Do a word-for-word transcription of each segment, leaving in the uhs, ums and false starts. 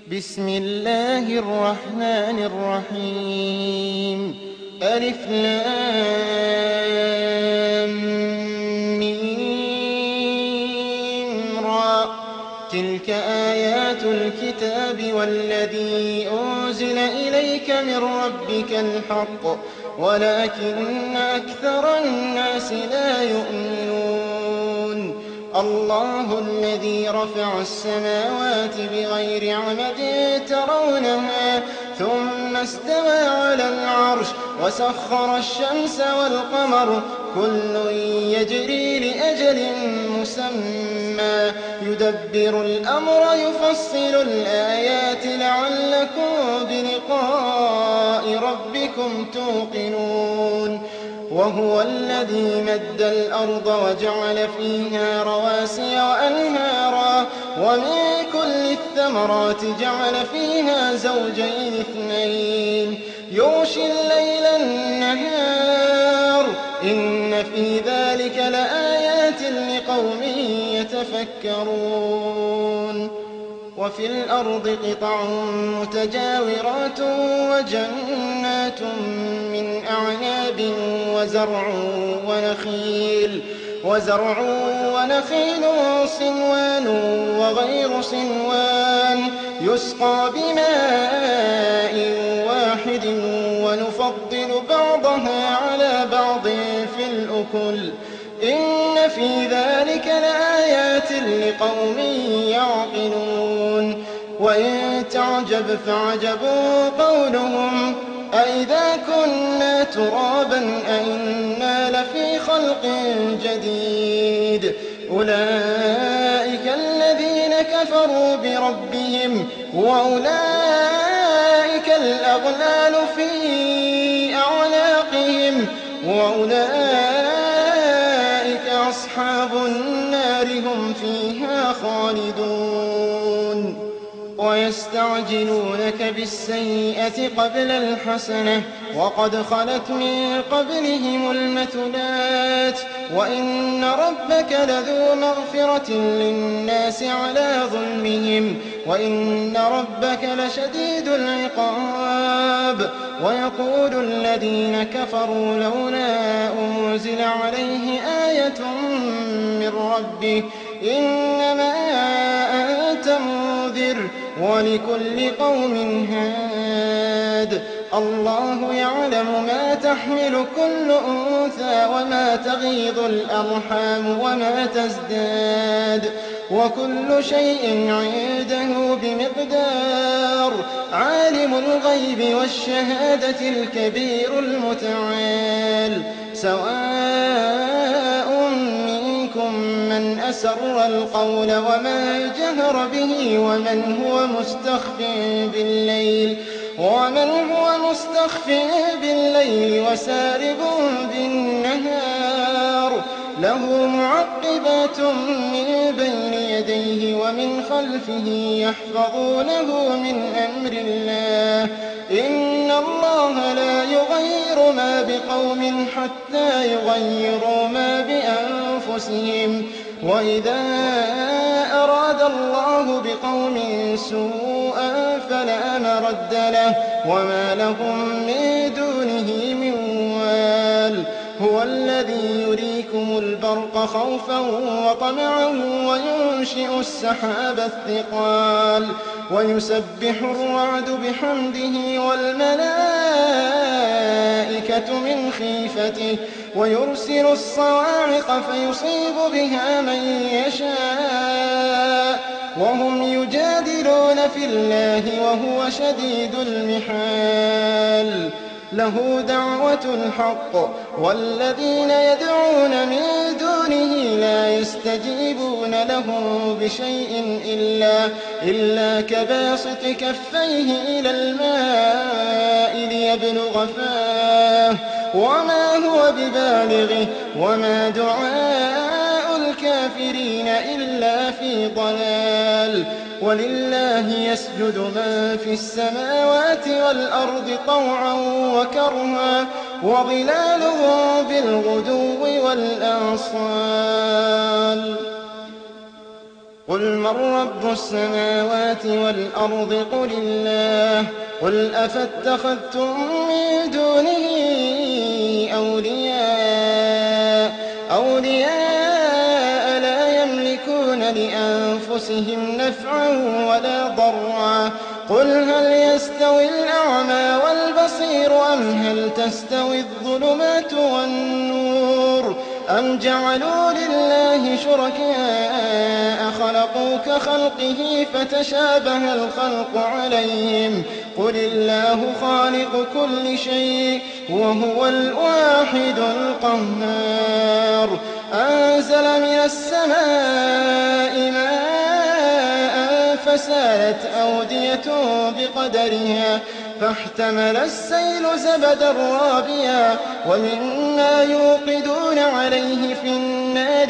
بسم الله الرحمن الرحيم ألف لام ميم را تلك آيات الكتاب والذي أنزل إليك من ربك الحق ولكن أكثر الناس لا يؤمنون الله الذي رفع السماوات بغير عمد ترونها ثم استوى على العرش وسخر الشمس والقمر كل يجري لأجل مسمى يدبر الأمر يفصل الآيات لعلكم بلقاء ربكم توقنون وهو الذي مد الأرض وجعل فيها رواسي وأنهارا ومن كل الثمرات جعل فيها زوجين اثنين يغشي الليل النهار إن في ذلك لآيات لقوم يتفكرون وفي الأرض قطع متجاورات وجنات من أعناب وزرع ونخيل وزرع ونخيل صنوان وغير صنوان يسقى بماء واحد ونفضل بعضها على بعض في الأكل إن في ذلك لآيات لقوم يعقلون وإن تعجب فعجب قولهم أئذا كنا ترابا أئنا لفي خلق جديد أولئك الذين كفروا بربهم وأولئك الأغلال في أعناقهم وأولئك أصحاب النار هم فيها خالدون ويستعجلونك بالسيئة قبل الحسنة وقد خلت من قبلهم المثلات وإن ربك لذو مغفرة للناس على ظلمهم وإن ربك لشديد العقاب ويقول الذين كفروا لولا أنزل عليه آية من ربه إنما أنت منذر ولكل قوم هاد الله يعلم ما تحمل كل أنثى وما تغيض الأرحام وما تزداد وكل شيء عنده بمقدار عالم الغيب والشهادة الكبير المتعال سواء منكم من أسر القول ومن جهر به ومن هو مستخف بالليل ومن هو مستخف بالليل وسارب بالنهار له معقبات من بين يديه ومن خلفه يحفظونه من أمر الله إن الله لا يغير ما بقوم حتى يغيروا ما بأنفسهم وإذا أراد الله بقوم سوءا فلا مرد له وما لهم من دونه من وال هو الذي يريكم البرق خوفا وطمعا وينشئ السحاب الثقال ويسبح الرعد بحمده والملائكة من خيفته ويرسل الصواعق فيصيب بها من يشاء وهم يجادلون في الله وهو شديد المحال له دعوة الحق والذين يدعون من دونه لا يستجيبون لهم بشيء إلا, إلا كباسط كفيه إلى الماء ليبلغ فاه وما هو ببالغه وما دعاء الكافرين إلا في ضلال ولله يسجد من في السماوات والأرض طوعا وكرها وظلالهم بالغدو والآصال. قل من رب السماوات والأرض قل الله قل أفاتخذتم من دونه أولياء أولياء لا يملكون لأنفسهم نفعا ولا ضرا قل هل يستوي الأعمى والبصير أم هل تستوي الظلمات والنور أم جعلوا لله شركاء خلقوا كخلقه فتشابه الخلق عليهم قل الله خالق كل شيء وهو الواحد القهار أنزل من السماء ماء فسالت أودية بقدرها فاحتمل السيل زبدا رابيا ومما يوقدون عليه في النار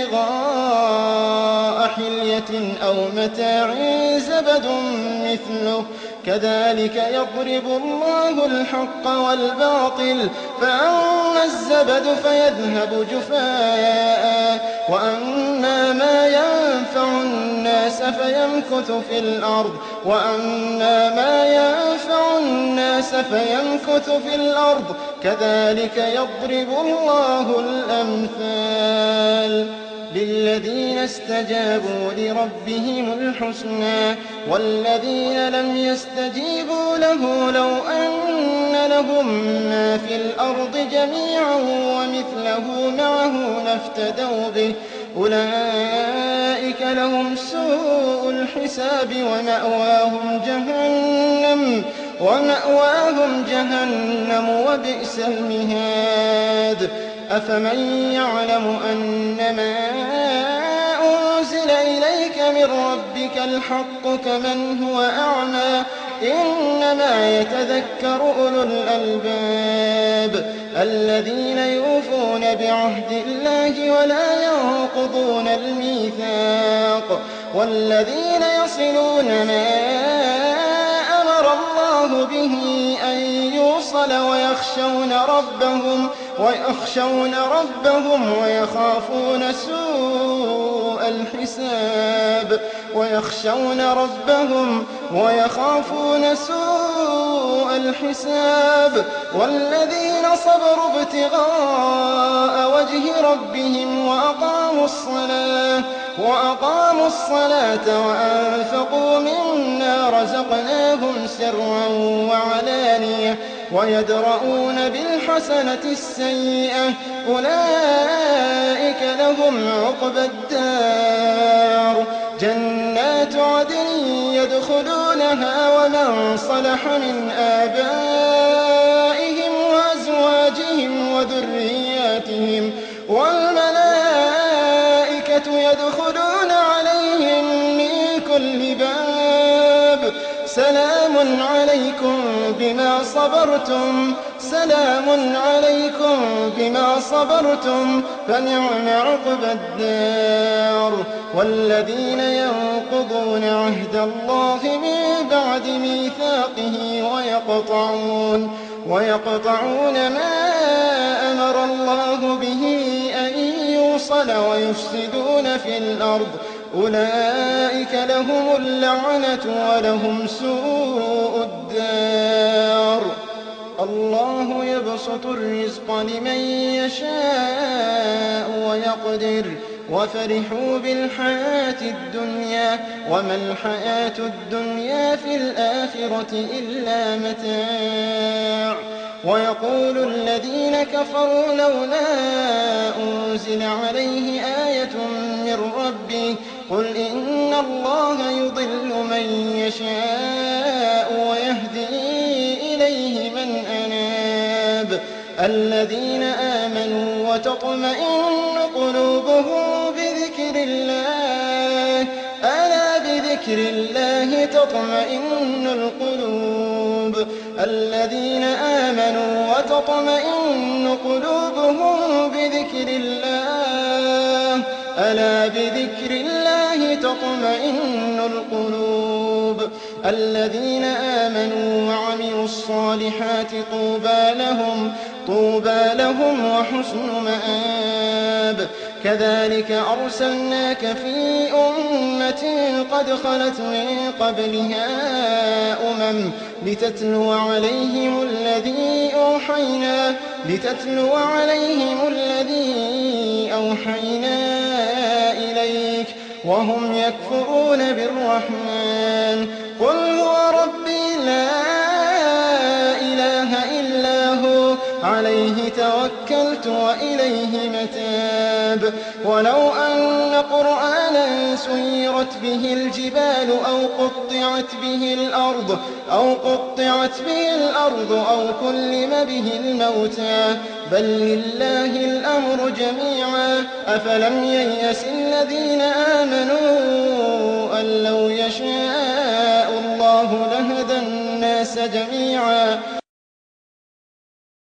ابتغاء حلية أو متاع زبد مثله كذلك يضرب الله الحق والباطل فأما الزبد فيذهب جفاء وأما ما ينفع الناس فيمكث في الأرض وأما ما ينفع الناس فيمكث في الأرض كذلك يضرب الله الأمثال للذين استجابوا لربهم الحسنى والذين لم يستجيبوا له لو أن لهم ما في الأرض جميعا ومثله معه لافتدوا به أولئك لهم سوء الحساب ومأواهم جهنم ومأواهم جهنم وبئس المهاد أفمن يعلم أنما أنزل إليك من ربك الحق كمن هو أعمى إنما يتذكر أولو الألباب الذين يوفون بعهد الله ولا ينقضون الميثاق والذين يصلون ما أمر الله به أن يوصل ويخشون ربهم ويخشون ربهم ويخافون سوء الحساب ويخشون ربهم ويخافون سوء الحساب والذين صبروا ابتغاء وجه ربهم وأقاموا الصلاة وأقاموا الصلاة وأنفقوا مما رزقناهم سرا وعلانية ويدرؤون بالحسنة السيئة أولئك لهم عقبى الدار جنات عدن يدخلونها ومن صلح من آبائهم وأزواجهم وذرياتهم والملائكة يدخلون عليهم من كل باب سلام عليكم بما صبرتم سلام عليكم بما صبرتم فنعم عقبى الدار والذين ينقضون عهد الله من بعد ميثاقه ويقطعون ويقطعون ما أمر الله به أن يوصل ويفسدون في الأرض أولئك لهم اللعنة ولهم سوء الدار الله يبسط الرزق لمن يشاء ويقدر وفرحوا بالحياة الدنيا وما الحياة الدنيا في الآخرة إلا متاع ويقول الذين كفروا لولا أنزل عليه آية من ربه قل إن الله يضل من يشاء ويهدي إليه من أناب الذين آمنوا وتطمئن قلوبهم بذكر الله ألا بذكر الله تطمئن القلوب الذين آمنوا وتطمئن قلوبهم بذكر الله ألا بذكر الله تطمئن القلوب الذين آمنوا وعملوا الصالحات طوبى لهم طوبى لهم وحسن مآب كذلك أرسلناك في أمة قد خلت من قبلها أمم لتتلو عليهم الذي أوحينا لتتلو عليهم الذي أوحينا إليك وهم يكفرون بالرحمن قل هو ربي لا إله إلا هو عليه توكلت وإليه متاب ولو أن قرآنا سيرت به الجبال أو قطعت به الأرض أو قطعت به الأرض أو كلم به الموتى بل لله الأمر جميعا أفلم ييأس الذين آمنوا أن لو يشاء الله لهدى الناس جميعا